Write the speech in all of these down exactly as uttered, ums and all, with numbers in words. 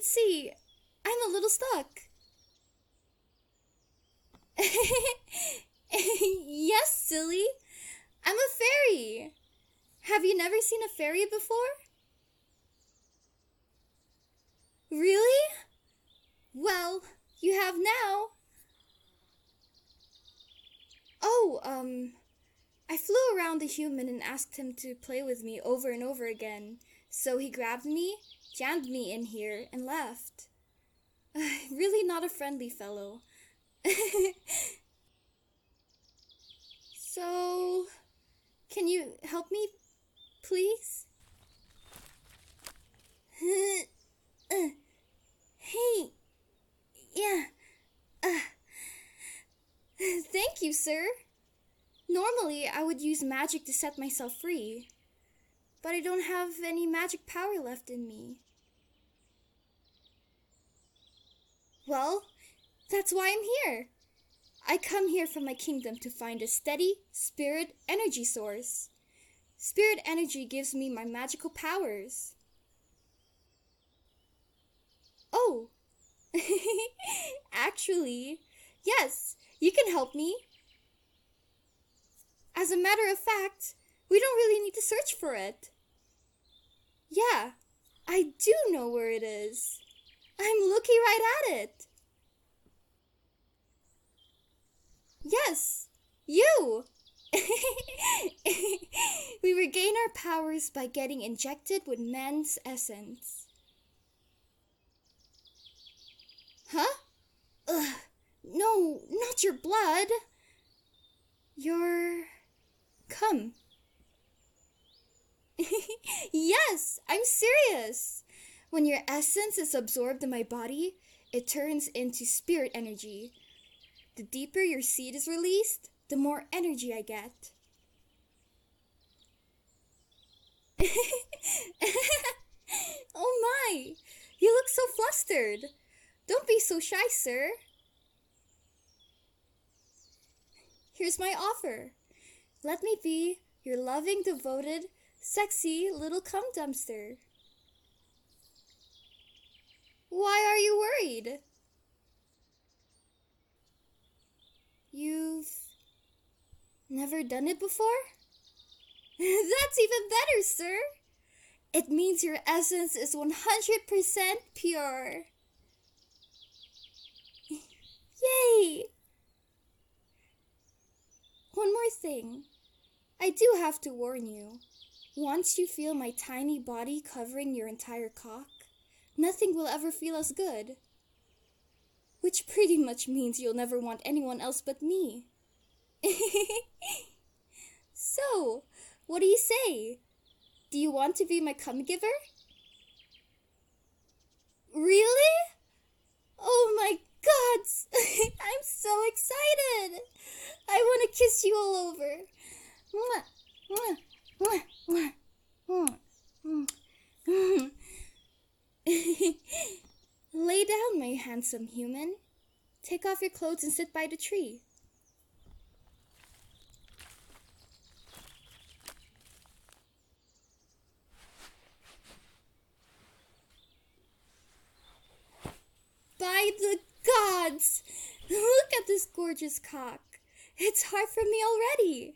see, I'm a little stuck. Yes, silly. I'm a fairy. Have you never seen a fairy before? Really? Well, you have now. Oh, um, I flew around the human and asked him to play with me over and over again. So he grabbed me, jammed me in here, and left. Really not a friendly fellow. So, can you help me, please? uh, hey, yeah, uh, thank you, sir. Normally, I would use magic to set myself free, but I don't have any magic power left in me. Well, that's why I'm here. I come here from my kingdom to find a steady spirit energy source. Spirit energy gives me my magical powers. Oh, actually, yes, you can help me. As a matter of fact, we don't really need to search for it. Yeah, I do know where it is. I'm looking right at it. Yes, you! We regain our powers by getting injected with man's essence. Huh? Ugh, no, not your blood. Your... cum. Yes, I'm serious. When your essence is absorbed in my body, it turns into spirit energy. The deeper your seed is released, the more energy I get. Oh my! You look so flustered. Don't be so shy, sir. Here's my offer. Let me be your loving, devoted, sexy little cum dumpster. Why are you worried? You've never done it before? That's even better, sir. It means your essence is one hundred percent pure. Yay! One more thing. I do have to warn you. Once you feel my tiny body covering your entire cock, nothing will ever feel as good. Which pretty much means you'll never want anyone else but me. So, what do you say? Do you want to be my cum giver? Really? Oh my gods! I'm so excited! I want to kiss you all over. Mwah, mwah, mwah, mwah, mwah. Lay down, my handsome human. Take off your clothes and sit by the tree. By the gods! Look at this gorgeous cock. It's hard for me already.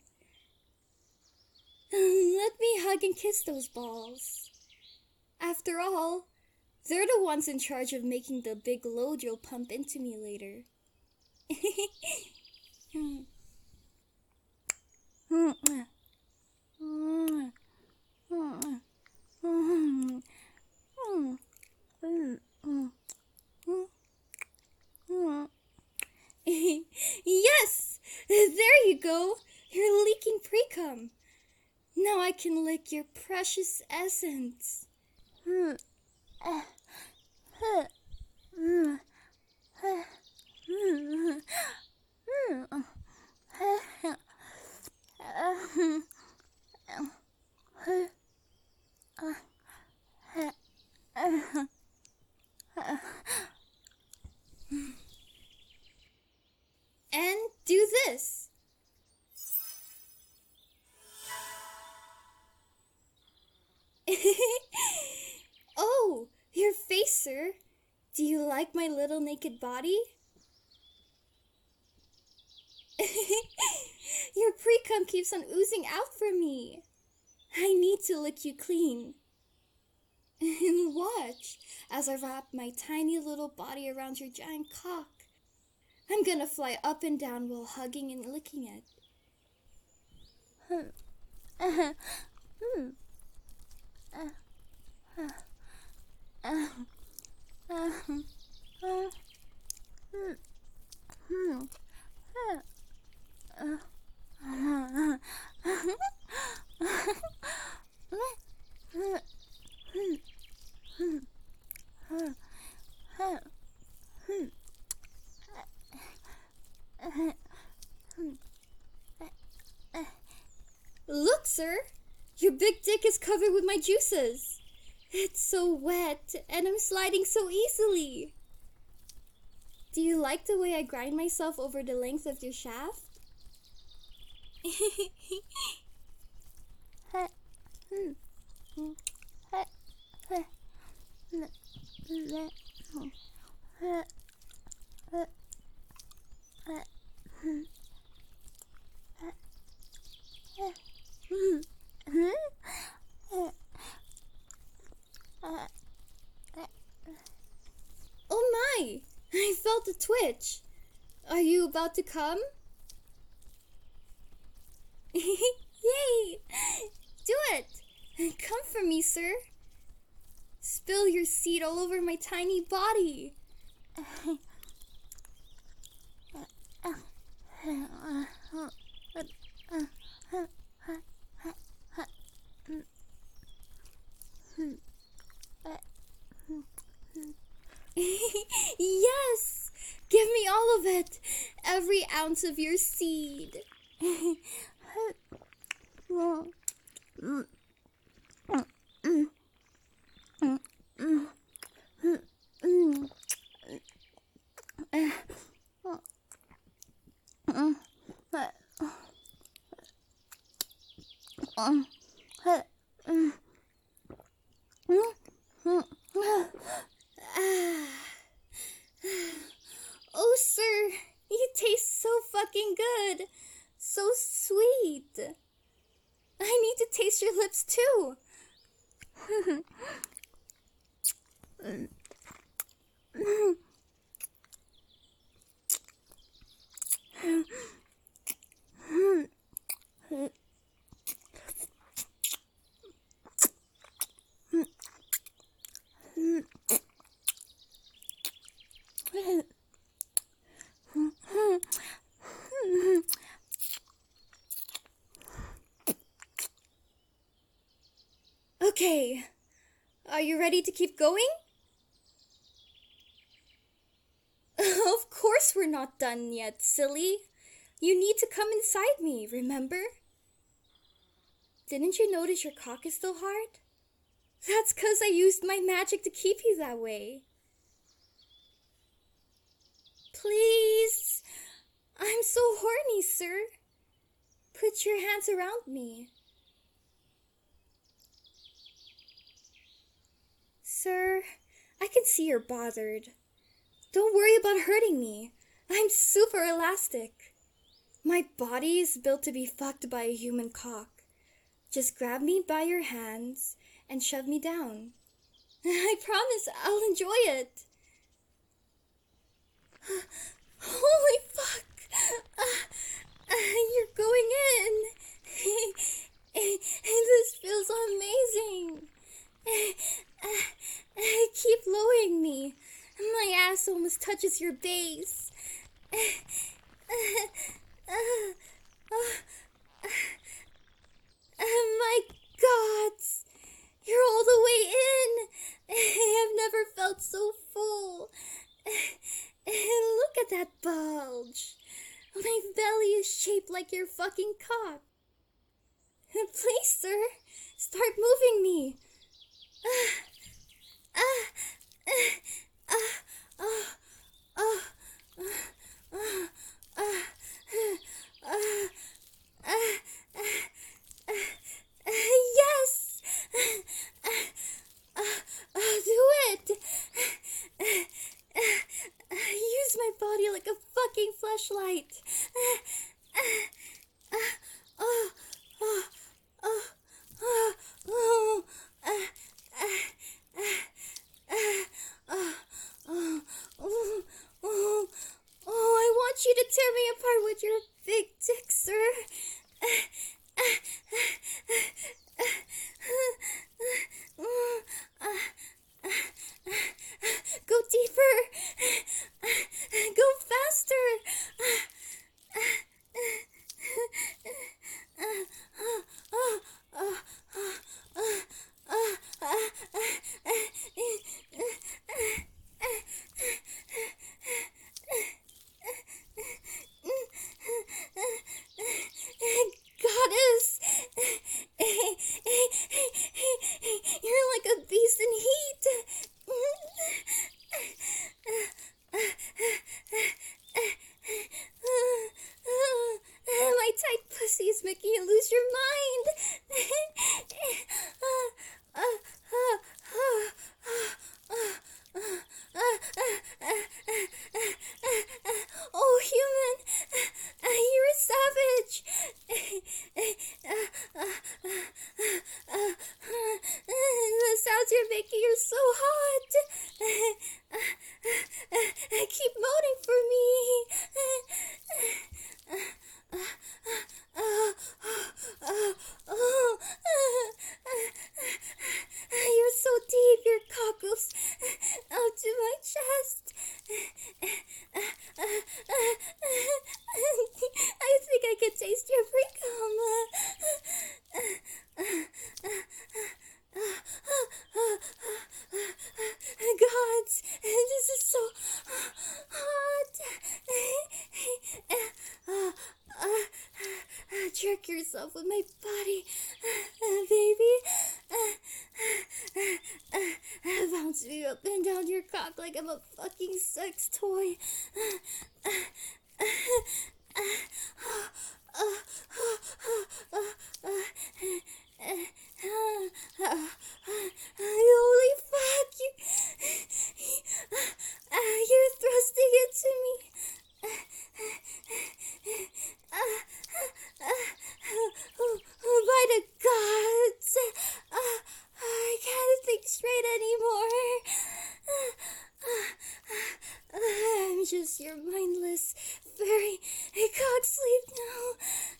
Let me hug and kiss those balls. After all, they're the ones in charge of making the big load you'll pump into me later. Yes! There you go! You're leaking pre-cum. Now I can lick your precious essence. And do this. Oh, your face, sir. Do you like my little naked body? Your pre-cum keeps on oozing out from me. I need to lick you clean. And watch as I wrap my tiny little body around your giant cock. I'm gonna fly up and down while hugging and licking it. Uh, hmm. uh, uh, uh, uh, uh, hmm. Hmm. Uh, uh, uh, Look, sir! Your big dick is covered with my juices. It's so wet, and I'm sliding so easily. Do you like the way I grind myself over the length of your shaft? Oh my! I felt a twitch. Are you about to come? Yay! Do it! Come for me, sir. Spill your seed all over my tiny body. Yes! Give me all of it! Every ounce of your seed. Oh, sir, you taste so fucking good. So sweet. I need to taste your lips too. Okay, are you ready to keep going? Of course we're not done yet, silly. You need to come inside me, remember? Didn't you notice your cock is still hard? That's 'cause I used my magic to keep you that way. Please, I'm so horny, sir. Put your hands around me. Sir, I can see you're bothered. Don't worry about hurting me. I'm super elastic. My body is built to be fucked by a human cock. Just grab me by your hands and shove me down. I promise I'll enjoy it. Holy fuck! Uh, uh, you're going in. This feels amazing. Keep lowering me. My ass almost touches your base. My God! You're all the way in. I've never felt so full. Look at that bulge. My belly is shaped like your fucking cock. Please, sir, start moving me. Ah, ah, ah, ah, ah, ah, ah, ah, ah, ah, ah, yes! Uh, uh, do it! fucking fleshlight. Oh, oh, oh, oh, oh, oh, oh, oh, I want you to tear me apart with your big dick, sir. Go deeper. Go faster. Goddess, you're like a beast in heat. My tight pussy is making you lose your mind. Oh, human, you're a savage. The sounds you're making are so hot. Keep moaning for me. You're so deep, your cock goes out to my chest. I think I can taste your pre-cum. Gods, this is so hot. Jerk yourself with my body, baby. Bounce me up and down your cock like I'm a fucking sex toy. Holy fuck, you, you're thrusting into me. By the gods, I can't think straight anymore. I'm just your mindless, very cock sleep now.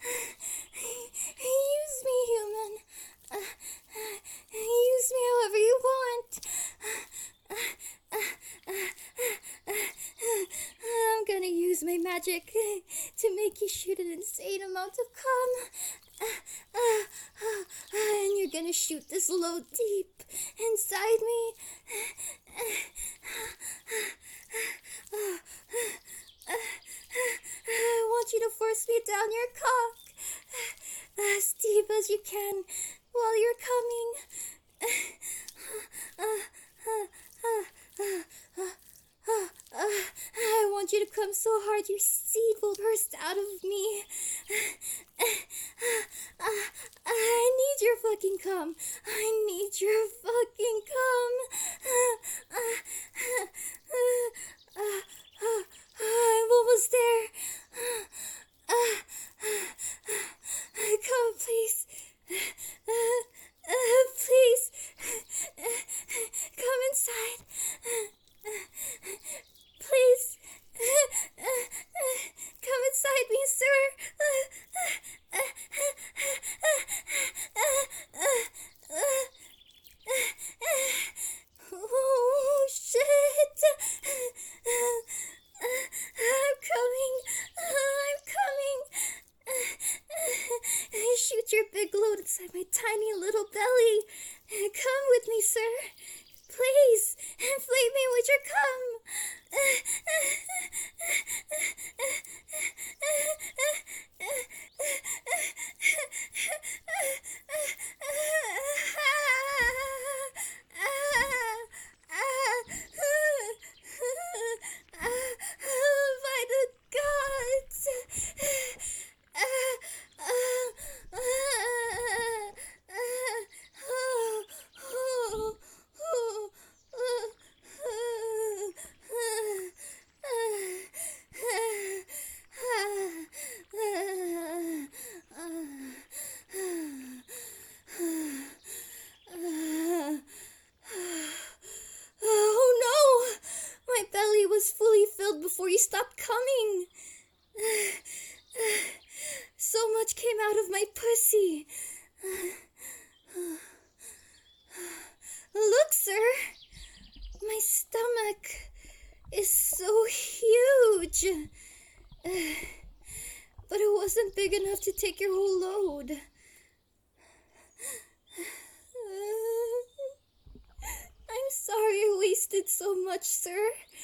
Use me, human. Use me however you want. I'm gonna use my magic to make you shoot an insane amount of cum. And you're gonna shoot this load deep inside me. I want you to force me down your cock as deep as you can while you're coming. I want you to come so hard your seed will burst out of me. I need your fucking cum. I need your fucking cum. I'm almost there. Come, please. Please. Come inside. Please. Come inside me, sir. Oh, shit. I'm coming. wasn't big enough to take your whole load. I'm sorry I wasted so much, sir.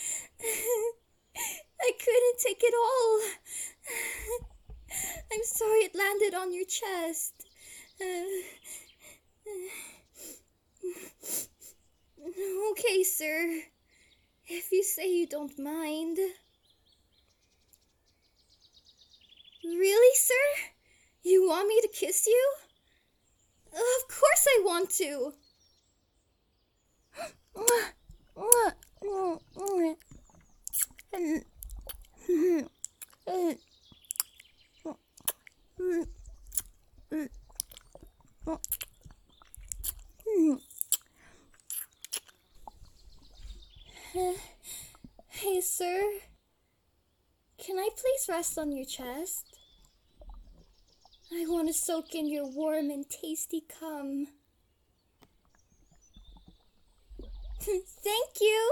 I couldn't take it all. I'm sorry it landed on your chest. Okay, sir. If you say you don't mind. Really, sir? You want me to kiss you? Of course I want to. Hey, sir. Can I please rest on your chest? I want to soak in your warm and tasty cum. Thank you.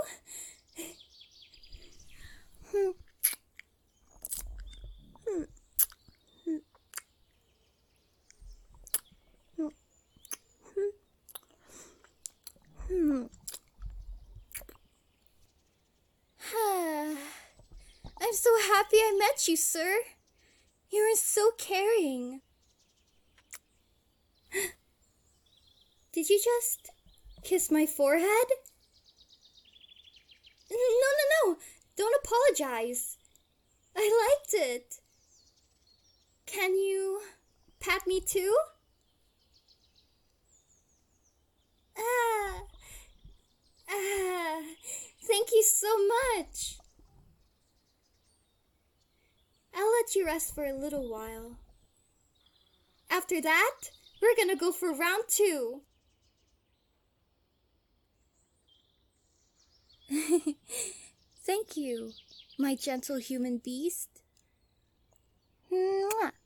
I'm so happy I met you, sir. You're so caring. Did you just kiss my forehead? No, no, no. Don't apologize. I liked it. Can you pat me too? Ah. Ah. Thank you so much. I'll let you rest for a little while. After that, we're gonna go for round two. Thank you, my gentle human beast. Mwah.